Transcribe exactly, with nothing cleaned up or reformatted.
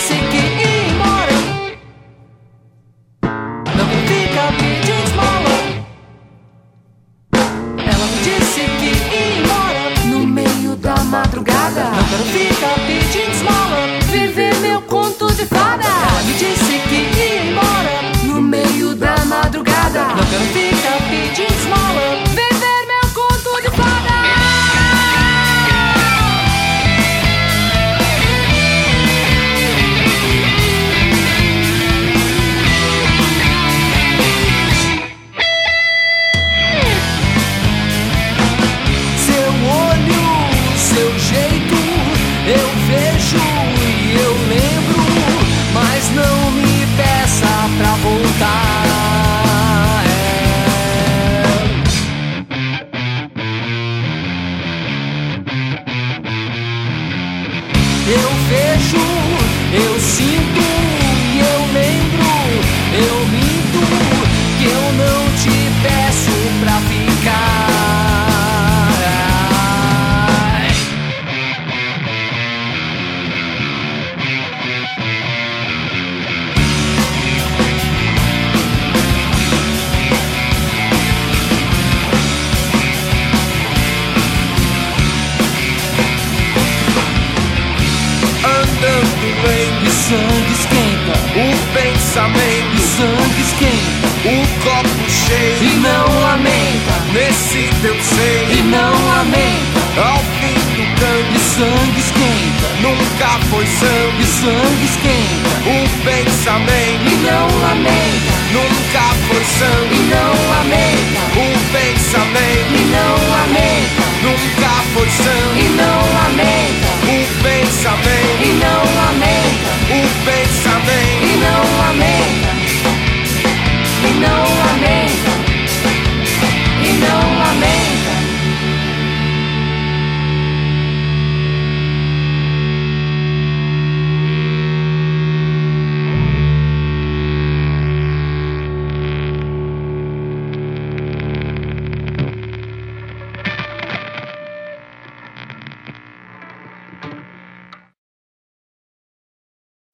disse que ia embora. Não quero ficar pedindo esmola. Ela me disse que ia embora no meio da madrugada. Não quero ficar pedindo esmola, viver meu conto de fada. Ela me disse que ia embora no meio da madrugada. Não quero ficar pedindo esmola, viver meu conto de fada. Seu olho, seu jeito, eu vejo e eu lembro, mas não me peça pra voltar. É. Eu vejo, eu sinto e eu lembro, eu minto que eu não te peço pra ficar. Andando E sangue esquenta, bem, o pensamento, e sangue esquenta, o copo cheio. e não lamenta, Nesse teu e seio, não lamenta. ao fim do E canto, sangue esquenta, nunca foi e sangue. sangue esquenta, O pensamento, e não lamenta, nunca foi e sangue. não lamenta, O pensamento, e não lamenta, nunca foi e sangue. não lamenta. O pensamento.